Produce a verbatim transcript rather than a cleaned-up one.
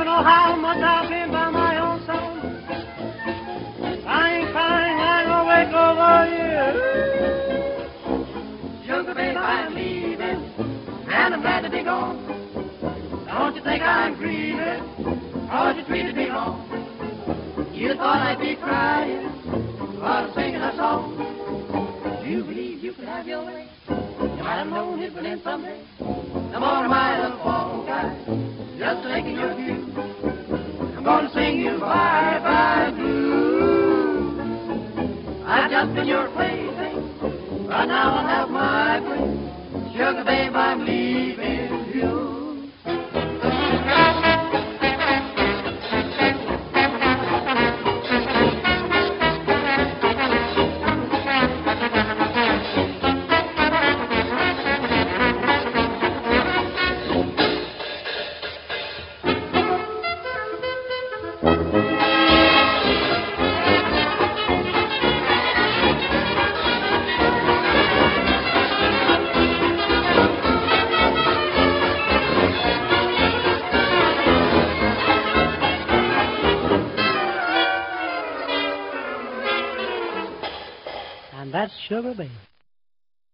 know how much I've been by my own side. I ain't crying, I ain't gonna wake over you. Sugar babe, I'm leaving, and I'm glad to be gone. Don't you think I'm grieving, cause you treated me wrong. You thought I'd be crying while singing a song. Do you believe you could have your way? You might have known it would end someday. The morning might have fallen, guys, just taking your cue. I'm gonna sing you bye-bye blues. I've just been your plaything, but now I'll have my way. Sugar babe, I'm leaving you. And that's Sugar Babe.